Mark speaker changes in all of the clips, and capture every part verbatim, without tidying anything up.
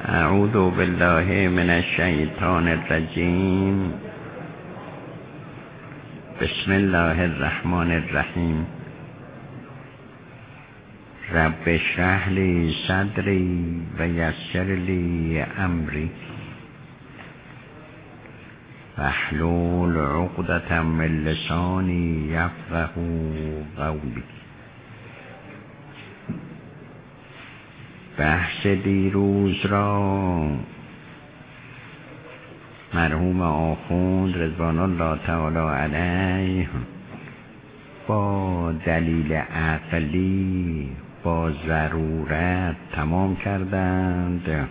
Speaker 1: اعوذ بالله من الشیطان الرجیم. بسم الله الرحمن الرحیم. رب اشرح لی صدری و یسر لی امری واحلل عقدة من لسانی یفقهوا قولی. بحث دیروز را مرحوم آخوند رضوان الله تعالی علیه با دلیل عقلی با ضرورت تمام کردند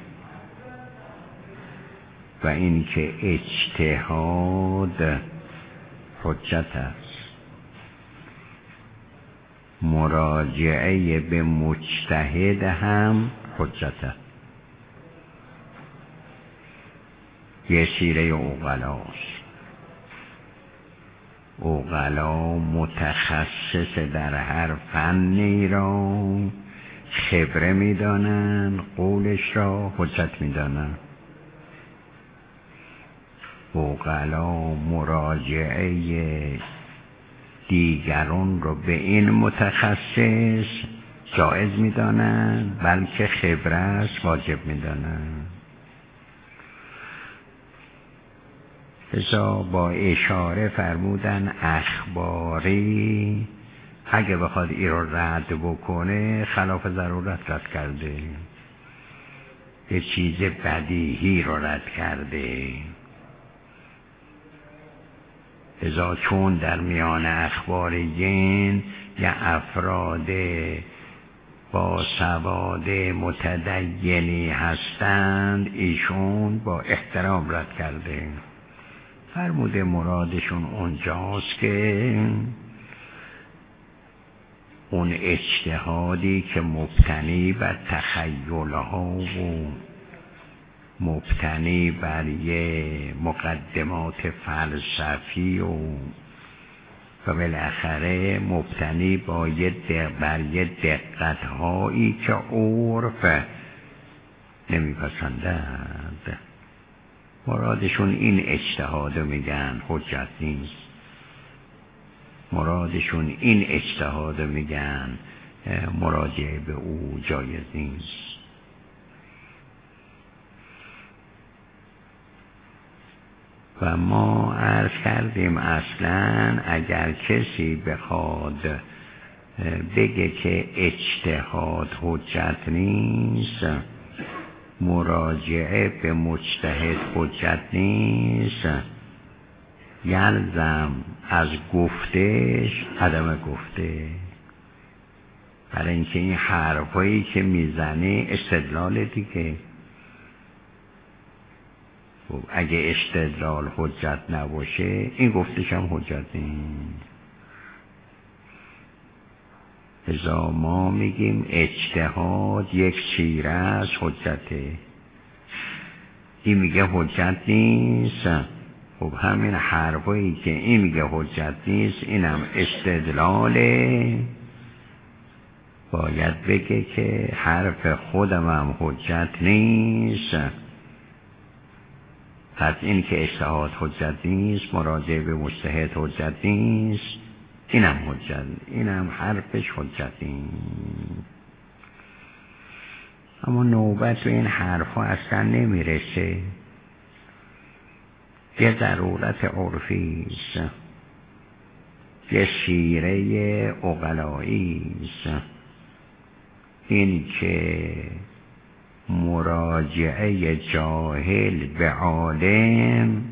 Speaker 1: و اینکه اجتهاد حجت است. مراجعه به مجتهد هم حجت است. یه شیره اوغلاست. اوغلا متخصص در هر فنی را خبره میدانند، قولش را حجت میدانند. اوغلا مراجعه دیگران رو به این متخصص جایز میدانند، بلکه خبرش واجب میدانند. لذا با اشاره فرمودن اخباری اگه بخواد این رو رد بکنه خلاف ضرورت رد کرده، یه چیز بدیهی رو رد کرده. لذا چون در میان اخباریین یا افراد با سواد متدینی هستند، ایشون با احترام رد کرده. فرموده مرادشون اونجاست که اون اجتهادی که مبتنی بر تخیلها و مبتنی بر یه مقدمات فلسفی و و بالاخره مبتنی با یه بر یه دقت هایی که عرف نمیپسندند، مرادشون این اجتهاد میگن حجت نیست. مرادشون این اجتهاد میگن مراجعه به او جایز نیست. و ما عرض کردیم اصلا اگر کسی بخواد بگه که اجتهاد حجت نیست، مراجعه به مجتهد حجت نیست، یلزم از گفتش عدم گفته. برای اینکه این حرفایی که میزنه استدلال دیگه. اگه استدلال حجت نباشه این گفتش هم حجت نیست. ازا ما میگیم اجتهاد یک شیره از حجته، این میگه حجت نیست. خب همین حرفایی که این میگه حجت نیست اینم استدلاله، باید بگه که حرف خودم هم حجت نیست. پس این که اجتهاد حجت نیست، مراجعه به مجتهد حجت نیست، اینم حجت، اینم حرفش حجت نیست. اما نوبت به این حرفا اصلا نمیرسه. یه ضرورت عرفی است، یه شیره عقلایی است، این که مراجعه جاهل به عالم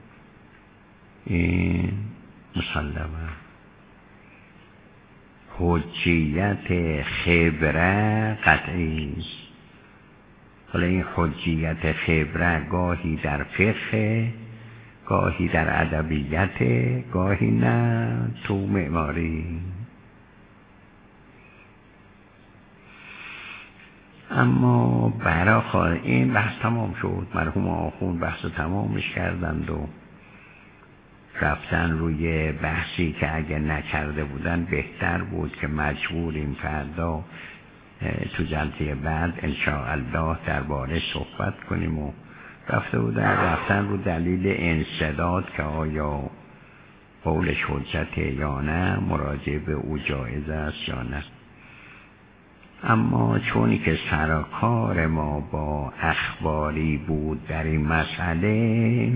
Speaker 1: این مسلمه. حجیت خبره قطعی است. حالا این حجیت خبره گاهی در فقه، گاهی در ادبیات، گاهی نه تو معماری. اما برای خواهد این بحث تمام شد. مرحوم آخوند بحث تمامش کردند و رفتن روی بحثی که اگه نکرده بودن بهتر بود که مجبوریم فردا تو جلسه بعد انشاءالله درباره صحبت کنیم. و رفته بودن رفتن رو دلیل انسداد که آیا قولش حجت یا نه، مراجعه به او جایز است یا نه. اما چونی که سرکار ما با اخباری بود در این مسئله،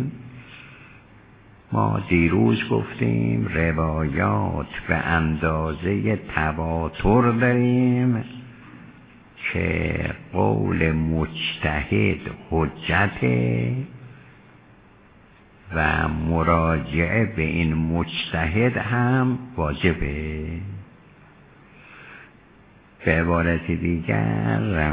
Speaker 1: ما دیروز گفتیم روایات به اندازه تواتر داریم که قول مجتهد حجته و مراجعه به این مجتهد هم واجبه. به عبارت دیگر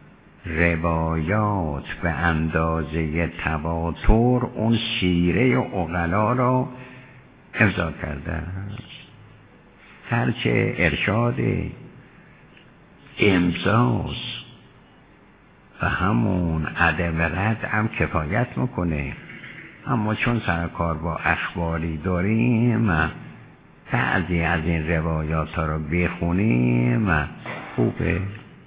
Speaker 1: روایات به اندازه تواتر اون سیره عقلا را امضا کرده. هرچه ارشاد امضاست و همون عدم رد هم کفایت میکنه. اما چون سرکار با اخباری داریم، بعضی از این روایات ها رو بخونیم خوبه.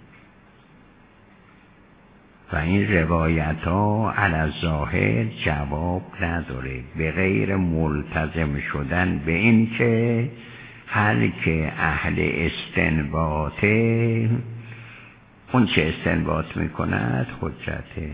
Speaker 1: و این روایت ها علی الظاهر جواب نداره، به غیر ملتزم شدن به این که هر که اهل استنباطه اون چه استنباط میکند حجته.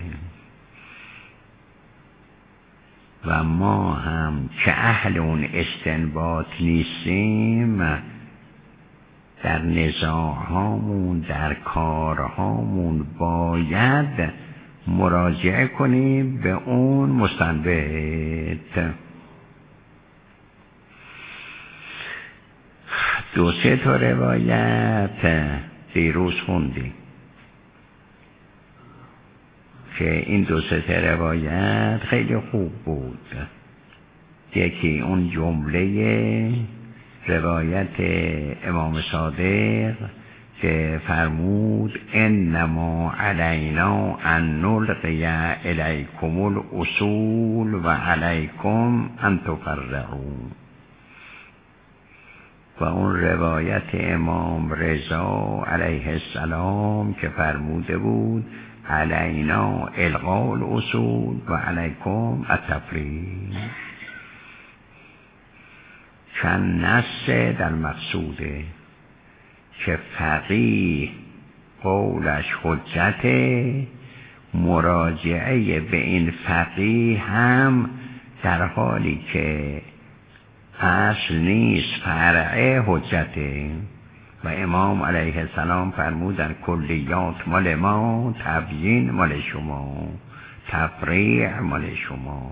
Speaker 1: و ما هم که اهل اون استنباط نیستیم، در نزاعهامون در کارهامون باید مراجعه کنیم به اون مستنبط. دو سه تا روایت دیروز خوندیم که این دو سه تا روایت خیلی خوب بود. یکی اون جمله روایت امام صادق که فرمود انما علینا ان نلقی الیکم الاصول و علیکم ان تفرعوا. و اون روایت امام رضا علیه السلام که فرموده بود علینا الغاء الاصول و علیکم التفریع. چند نص در مقصوده که فقیه قولش حجته، مراجعه به این فقیه هم در حالی که اصل نیست فرعه حجته. و امام علیه السلام فرمودن کلیات مال ما، تبیین مال شما، تفریع مال شما.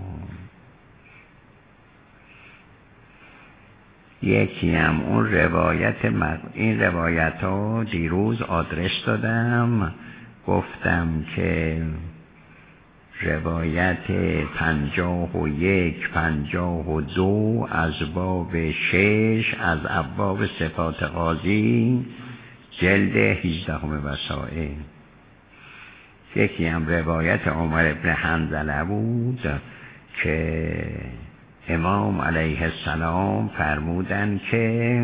Speaker 1: یکی هم اون روایت مد... این روایت ها دیروز آدرس دادم، گفتم که روایت پنجاه و یک پنجاه و دو از باب شش از ابواب صفات قاضی جلد هجدهم وسائل. یکی هم روایت عمر بن حنظله بود که امام علیه السلام فرمودن که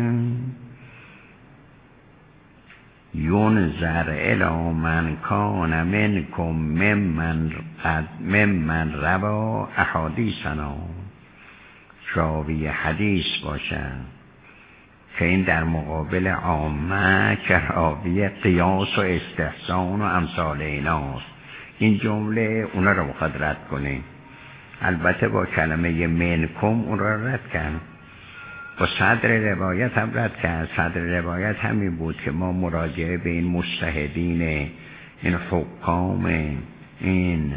Speaker 1: ینظر الی من کان منکم ممن قد ممن روا احادیثنا، راوی حدیث باشن که این در مقابل عامه که راوی قیاس و استحسان و امثال ایناست. این جمله اونا رو بخواد رد کنه. البته با کلمه منکم اون رو رد کرد، با صدر روایت هم رد کرد. صدر روایت همین بود که ما مراجعه به این مجتهدین، این حکام، این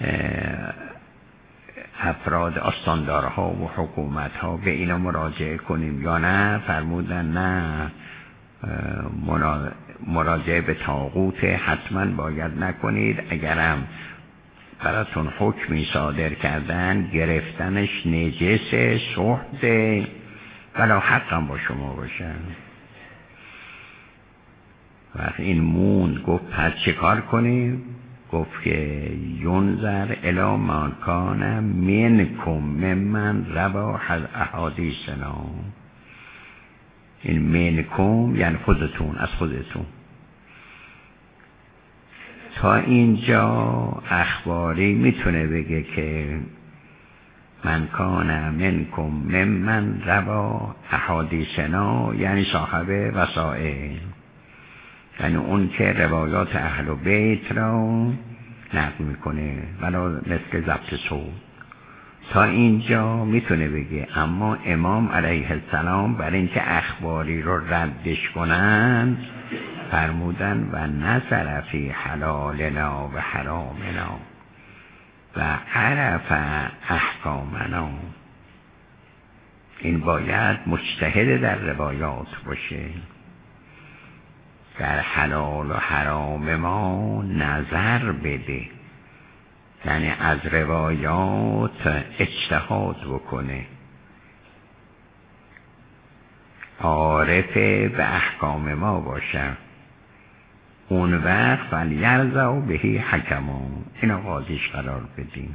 Speaker 1: افراد استاندارها و حکومتها به اینا مراجعه کنیم یا نه. فرمودن نه، مراجعه به طاغوت حتما باید نکنید. اگرم براتون حکمی صادر کردن گرفتنش نجس سحت ولا حقم با شما باشن. وقت این موند گفت پس چه کار کنیم؟ گفت که ینظر الی من کان منکم ممن روا احادیثنا. این منکم یعنی خودتون، از خودتون. تا اینجا اخباری میتونه بگه که من کان منکم ممن روا احادیثنا، یعنی صاحب وسائل، یعنی اون که روایات اهل بیت را نقل میکنه ولا مثل ضبط صوت. تا اینجا میتونه بگه. اما امام علیه السلام برای اینکه اخباری رو ردش کنن فرمودن و نظر فی حلالنا و حرامنا و عرف احکامنا. این باید مجتهد در روایات باشه، در حلال و حرام ما نظر بده، یعنی از روایات اجتهاد بکنه، عارف به احکام ما باشه. اون وقت فلیرضوا بهی حکما، اینو قاضیش قرار بدیم.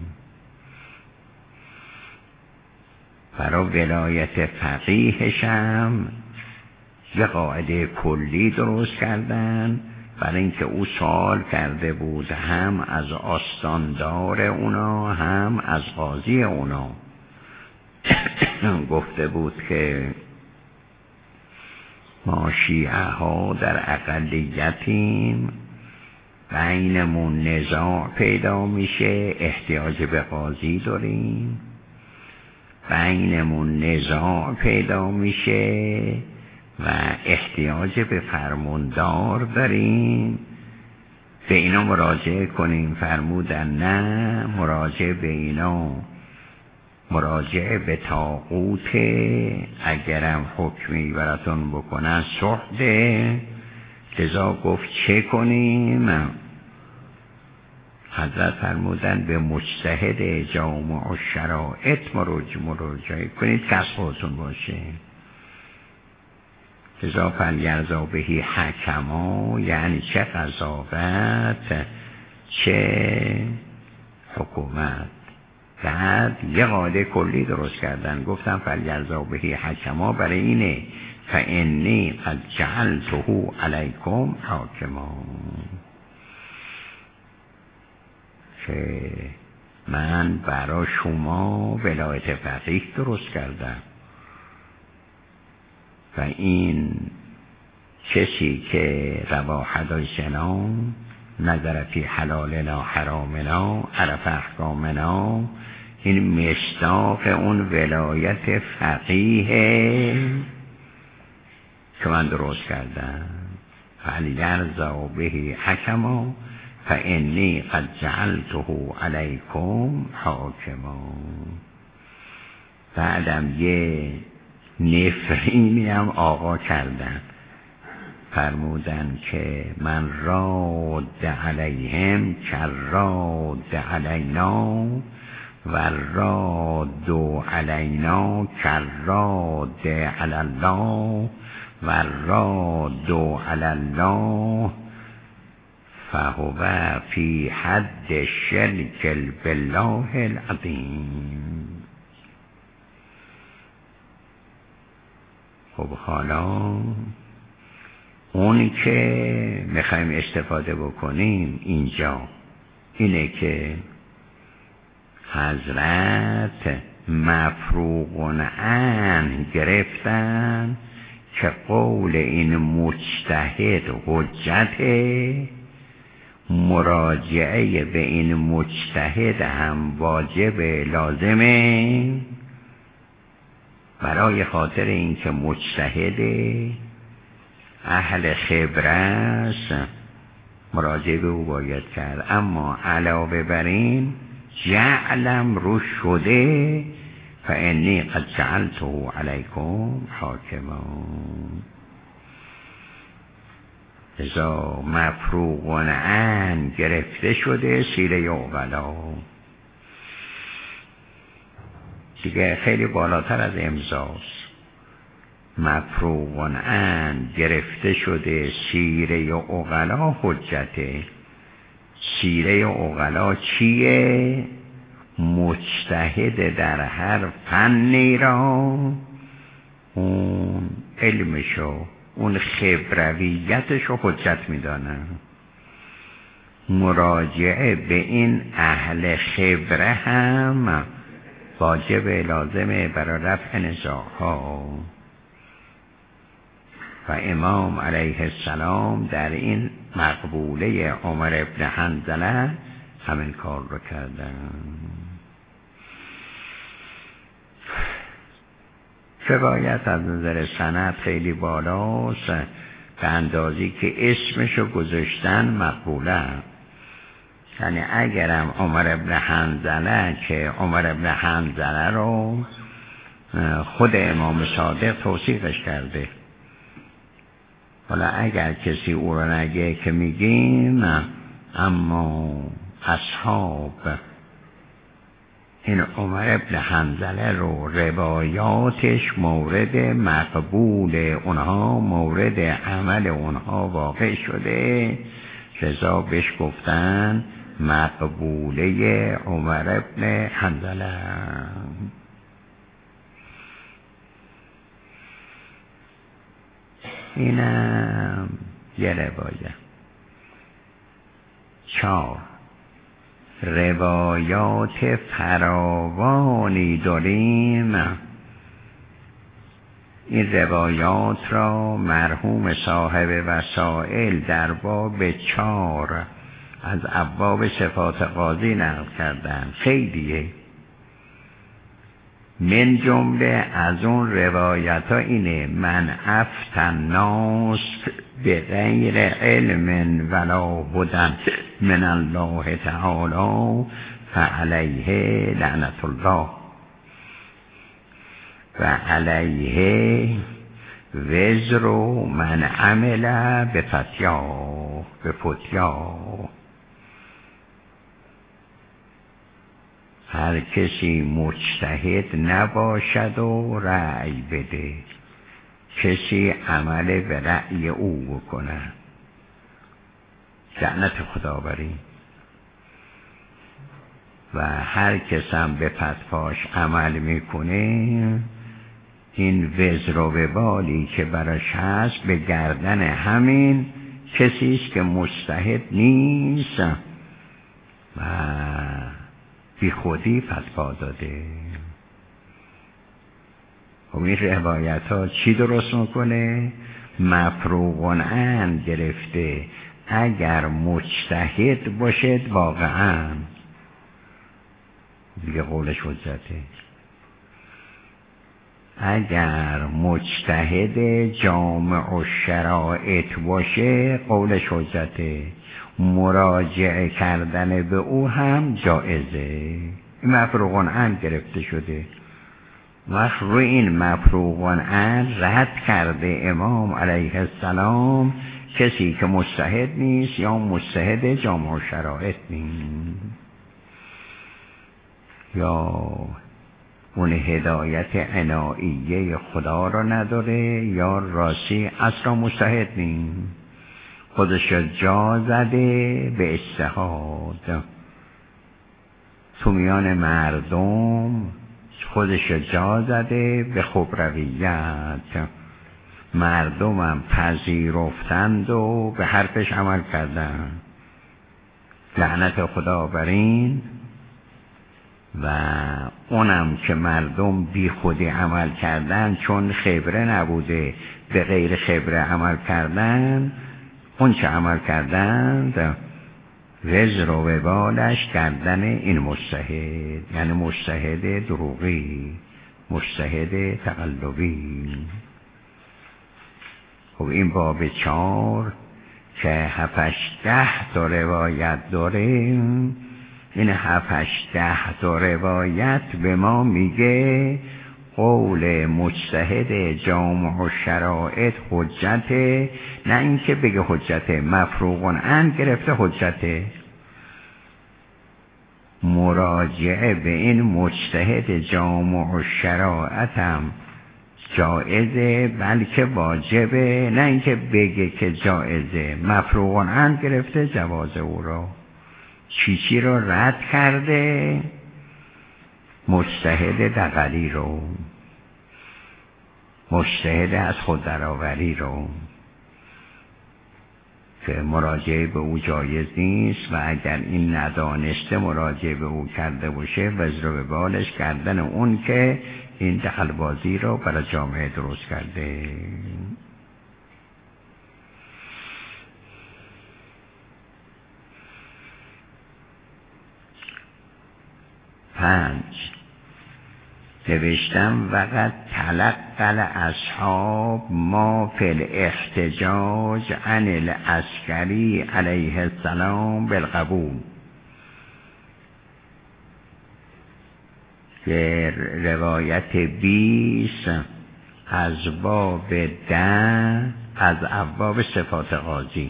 Speaker 1: برای ولایت فقیهش هم یه قاعده کلی درست کردن، برای اینکه او سوال کرده بود هم از آستاندار اونا هم از قاضی اونا. گفته بود که ما شیعه ها در اقلیتیم، بینمون نزاع پیدا میشه، احتیاج به قاضی داریم، بینمون نزاع پیدا میشه و احتیاج به فرماندار داریم، به اینا مراجعه کنیم. فرمودن نه، مراجعه به اینا مراجعه به طاغوت، اگرم حکمی براتون بکنن سحده. لذا گفت چه کنیم؟ حضرت فرمودن به مجتهد جامع و شرائط مراجعه کنید که از خودتون باشه. لذا فلیرضوا بهی حکما، یعنی چه قضاوت چه حکومت. بعد یه قاعده کلی درست کردن، گفتم فلیرضوا بهی حکما برای اینه فانی قد جعلته علیکم حاکما، که من برای شما ولایت فقیه درست کردم و این کسی که روا حدیثنا نظر فی حلالنا حرامنا عرف احکامنا، این مصداق اون ولایت فقیه که من درست کردم. فلیرضوا بهی حکما فانی قد جعلته علیکم حاکما. بعدم یه نفرینی هم آقا کردن، فرمودن که من راد علیهم کراد علینا و راد علینا کراد علی الله و راد علی الله فهو فی حد شرک بالله العظیم. خب حالا اونی که میخوایم استفاده بکنیم اینجا اینه که حضرت مفروغ عنه گرفتن که قول این مجتهد حجته، مراجعه به این مجتهد هم واجب لازمه، برای خاطر اینکه مجتهد اهل خبره است مراجعه به او باید کرد. اما علاوه بر این جعلم رو شده فانی قد جعلته علیکم حاکما. ازا مفروغ عنه گرفته شده سیره عقلا، دیگه خیلی بالاتر از امضاست. مفروغ عنه گرفته شده سیره عقلا حجته. سیره عقلا چیه؟ مجتهد در هر فنی را اون علمشو اون خبرویتشو حجت میدانن. مراجعه به این اهل خبره هم واجب لازمه برای رفع نزاعها و امام علیه السلام در این مقبوله عمر ابن حنظله همین کار رو کردن. روایت از نظر سند خیلی بالاست به اندازی که اسمشو گذاشتن مقبوله. یعنی اگرم عمر ابن حنظله که عمر ابن حنظله رو خود امام صادق توصیفش کرده، حالا اگر کسی او رو نگه که میگیم اما اصحاب این عمر ابن حنظله رو روایاتش مورد مقبول اونها، مورد عمل اونها واقع شده، لذا بهش گفتن مقبوله عمر ابن حنظله. اینم یه روایت. چهار، روایات فراوانی داریم. این روایات را مرحوم صاحب وسائل در باب چهار از ابواب صفات قاضی نقل کردن. خیلیه. من جمله از اون روایت ها اینه: من افتى الناس به غیر علم ولا هدى من الله تعالی فعلیه لعنت الله و علیه وزر من عمل به فتیا به فتیا. هر کسی مجتهد نباشد و رأی بده، کسی عمل به رأی او بکنه، لعنت خدا بر این. و هر کس هم به فتواش عمل میکنه، این وزر و وبالی که براش هست به گردن همین کسی است که مجتهد نیست و بی خودی فتوا داده. خب این روایت ها چی درست میکنه؟ مفروغ عن گرفته. اگر مجتهد باشد واقعا دیگه قولش حجته. اگر مجتهد جامع و شرائط باشه قولش حجته. مراجعه کردن به او هم جائزه. مفروغ عن گرفته شده. وقت روی این مفروغ عن رد کرده امام علیه السلام کسی که مجتهد نیست یا مجتهد جامع و شرائط نیست، یا اون هدایت عناییه خدا را نداره، یا راستی اصلا مجتهد نیست، خودش جا زده به اجتهاد. تو میان مردم خودش جا زده به خبرویت. مردمم پذیرفتند و به حرفش عمل کردن. لعنت خدا بر این. و اونم که مردم بی خودی عمل کردن چون خبره نبوده به غیر خبره عمل کردن، اون چه عمل کردند وزر و وبالش گردن این مجتهد، یعنی مجتهد دروغی، مجتهد تقلبی. خب این باب چار که هفتش ده تا روایت داره، این هفتش ده تا روایت به ما میگه قول مجتهد جامع و شرائط حجته، نه اینکه بگه حجته. مفروغ عن گرفته حجته. مراجعه به این مجتهد جامع و شرائط هم جائزه بلکه واجبه، نه اینکه بگه که جائزه. مفروغ عن گرفته جواز او را. چی چی رو رد کرده؟ مجتهد دغلی رو، مجتهد از خود درآوری رو. که مراجعه به او جایز نیست و اگر این ندانسته مراجعه به او کرده باشه وزر به بالش کردن اون که این دخلبازی رو برای جامعه درست کرده. پنج نوشتم وقت تلقل اصحاب ما فی الاحتجاج عن العسکری علیه السلام بالقبول. که روایت بیست از باب ده از ابواب صفات قاضی.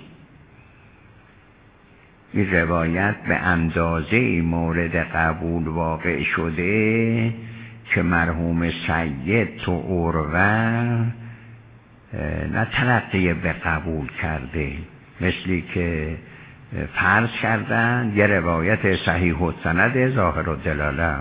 Speaker 1: این روایت به اندازه مورد قبول واقع شده که مرحوم سید تو عروه نه تلقی به قبول کرده، مثلی که فرض کردن یه روایت صحیح و سند ظاهر و دلاله.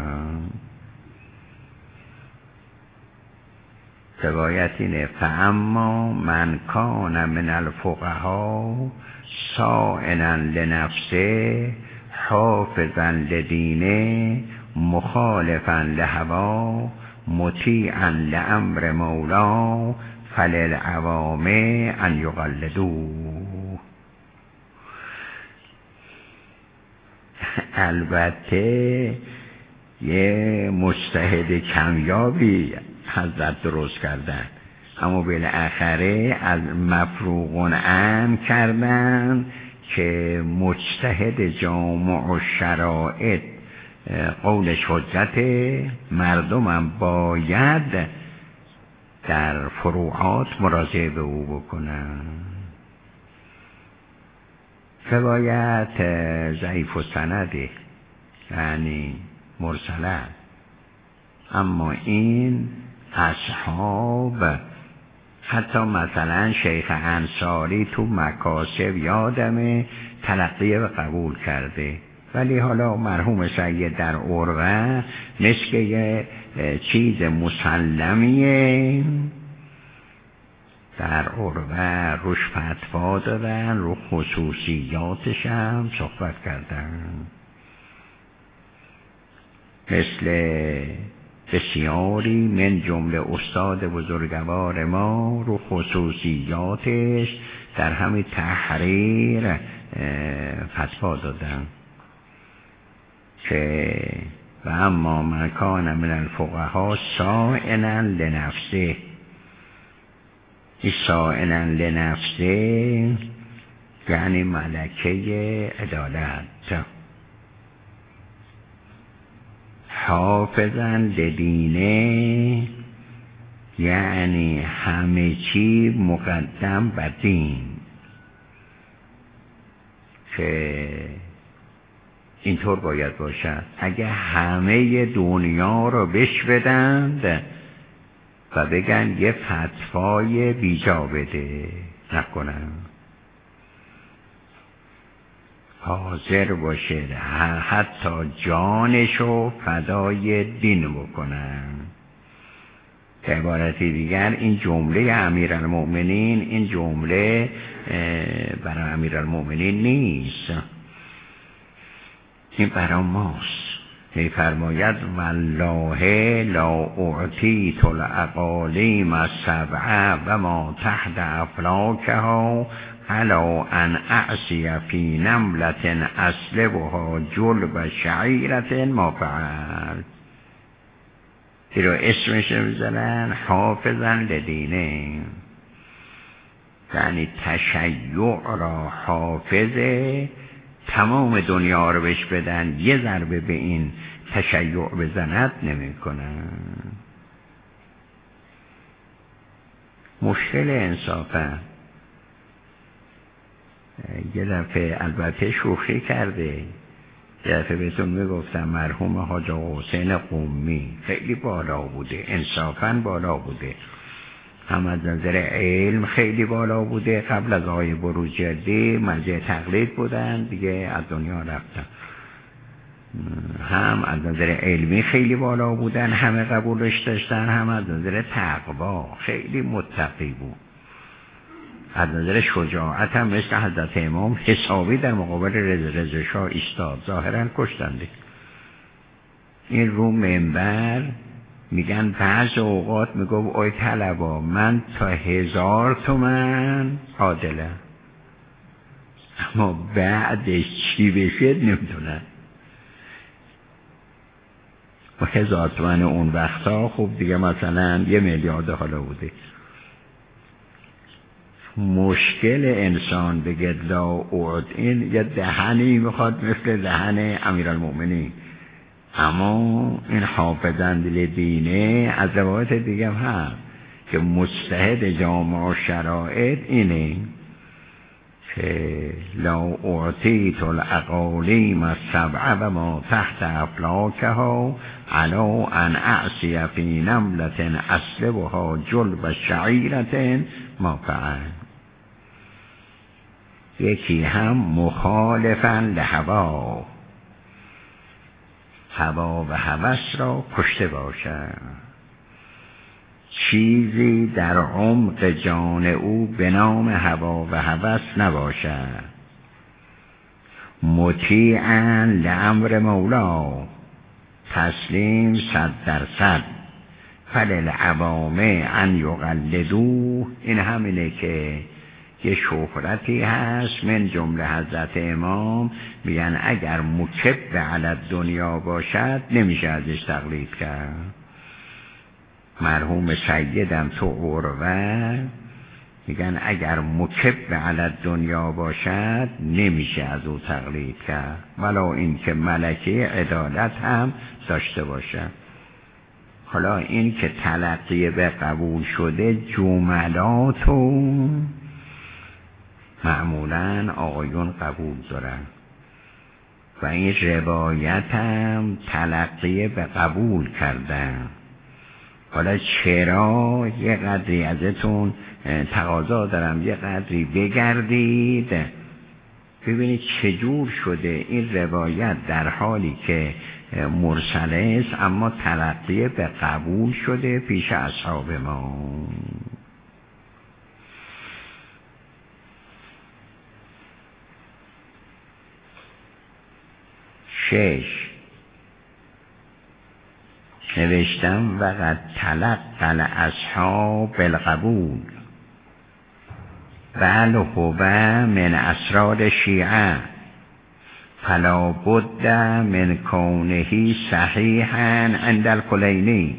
Speaker 1: روایت اینه فاما من کان من الفقها صائنا لنفسه حافظا لدینه مخالفا لهوا مطیعا لامر مولا فللعوام ان یقلدوه. البته یه مجتهد کمیابی حضرت درست کردن، اما بالاخره از مفروغون ام کردن که مجتهد جامع و شرائط قولش حجت، مردمم باید در فروعات مراجعه به او بکنن. روایت ضعیف و سنده، یعنی مرسله، اما این اصحاب حتی مثلا شیخ انصاری تو مکاسب یادمه تلقی و قبول کرده، ولی حالا مرحوم سید در عروه مثل یه چیز مسلمیه در عروه روش فتوا دادن، رو خصوصیاتش هم صحبت کردن، مثل بسیاری من جمله استاد بزرگوار ما رو خصوصیاتش در همین تحریر فتوا دادن که و اما من کان من الفقها صائنا لنفسه. این صائنا لنفسه یعنی ملکه عدالت، حافظا لدینه یعنی همه چی مقدم بر دین، که اینطور باید باشد. اگه همه دنیا رو بش بدند و بگن یه فتوای بیجا بده نکنن، حاضر باشه حتی جانشو فدای دین بکنن. به عبارتی دیگر این جمله امیرالمؤمنین این جمله برای امیرالمؤمنین نیست، این برای ماست. می‌فرماید والله لا اعطیت الاقالیم السبع و ما تحت افلاکها علا ان اعصی فی نملت اسلبها جلب شعیرت ما فعل. این رو اسمش میزنن حافظا لدینه، یعنی تشیع را حافظه، تمام دنیا رو بهش بدن یه ضربه به این تشیع بزند نمی کنن. مشکل انصافه. یه دفعه البته شوخی کرده، یه دفعه بهتون میگفتم مرحوم حاج حسین قمی خیلی بالا بوده، انصافاً بالا بوده، هم از نظر علم خیلی بالا بوده، قبل از آقای بروجردی مرجع تقلید بودن دیگه از دنیا رفتن، هم از نظر علمی خیلی بالا بودن همه قبولش داشتن، هم از نظر تقوا خیلی متقی بود. از نظر شجاعت هم مثل حضرت امام حسابی در مقابل رضا شاه ایستاد، ظاهرا کشتنده. این رو منبر میگن بعض اوقات میگو ای طلبا من تا هزار تومن عادلم، اما بعدش چی بشه نمیدونن. و هزار تومن اون وقتا خوب دیگه مثلا یه میلیارد حالا بوده. مشکل انسان بگه لا اعد، این یه دهنی میخواد مثل دهن امیرالمؤمنین، اما این حافظندل دینه از روایت دیگه هم هست که مجتهد جامع و شرائط اینه که لا اعطیت الاقالیم السبع و ما تحت افلاکها علا ان اعصی فی نملة اسلبها جلب شعیرة ما فعل. یکی هم مخالفا لهوا، هوا و هوس را کشته باشد، چیزی در عمق جان او به نام هوا و هوس نباشد، مطیعا لامر مولا، تسلیم صد درصد، فللعوام ان یقلدوه. این همینه که یه شهرتی هست من جمله حضرت امام میگن اگر مکب علی دنیا باشد نمیشه ازش تقلید کرد. مرحوم سیدم تو عروه میگن اگر مکب علی دنیا باشد نمیشه از او تقلید کرد، ولا این که ملکه عدالت هم داشته باشد. حالا این که تلقی به قبول شده جملاتو معمولاً آقایون قبول دارن و این روایت هم تلقی به قبول کردن. حالا چرا یه قدری ازتون تقاضا دارم یه قدری بگردید ببینید چجور شده این روایت در حالی که مرسله است اما تلقی به قبول شده پیش اصحاب ما. شش نوشتم وقد تلقل اصحاب القبول بل هو من اسرار شیعه فلا بد من کونه صحیحا عند الکلینی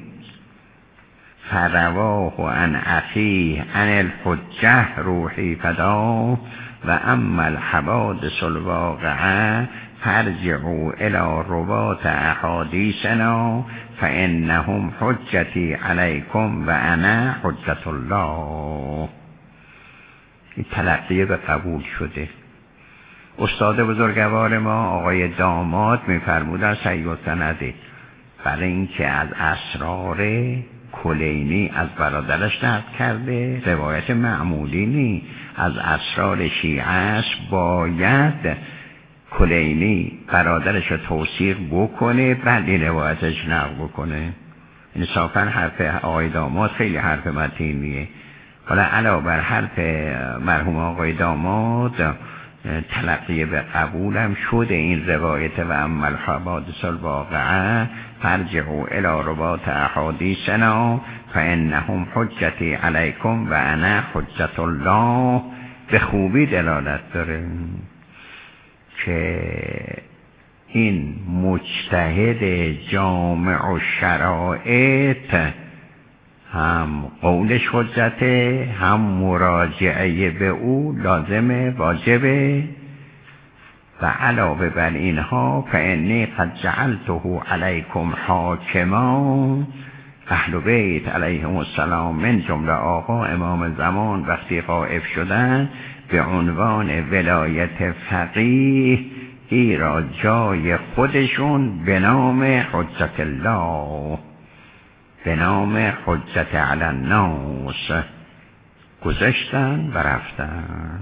Speaker 1: فرواه عن اخیه عن الحجه روحی فدا و اما الحوادث الواقعه فارجعوا الى روات احادیثنا فانهم حجتی علیکم و انا حجت الله. این تلقیه به قبول شده. استاد بزرگوار ما آقای داماد میفرمودن سید سنده برای اینکه از اسرار کلینی از برادرش نقل کرده، روایت معمولی نی، از اسرار شیعه است، باید کلینی برادرش رو توثیق بکنه بعد این روایتش نقل بکنه. انصافا حرف آقای داماد خیلی حرف متینیه. حالا علاوه بر حرف مرحوم آقای داماد تلقی به قبولم شده این روایت و اما الحوادث الواقعه فرجعوا الی روات احادیثنا فانهم حجتی علیکم و انا حجت الله. به خوبی دلالت داره که این مجتهد جامع و شرائط هم قولش حجته هم مراجعه به او لازمه واجبه و علاوه بر اینها فانی قد جعلته علیکم حاکما. اهل بیت علیهم السلام من جمله آقا امام زمان وقتی غائب شدن به عنوان ولایت فقیه ای را جای خودشون به نام حجت الله، به نام حجت علی الناس گذاشتن و رفتن.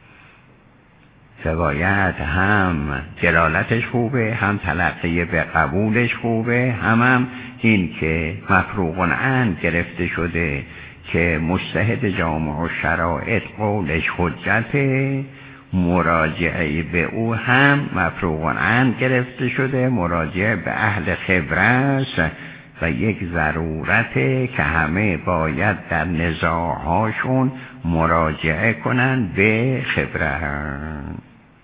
Speaker 1: روایت هم دلالتش خوبه، هم تلقی به قبولش خوبه، هم هم این که مفروغ عن گرفته شده که مجتهد جامع و شرایط قولش حجته، مراجعه به او هم مفروغ عنه گرفته شده، مراجعه به اهل خبرت و یک ضرورته که همه باید در نزاعهاشون مراجعه کنن به خبرت.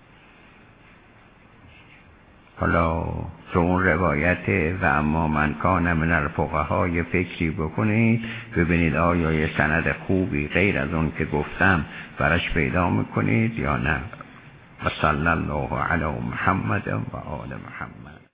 Speaker 1: حالا تو اون روایت و اما من کان من الفقهاء فکری بکنید ببینید آیا یه سند خوبی غیر از اون که گفتم برش پیدا میکنید یا نه. و صلی الله علی محمد و آل محمد.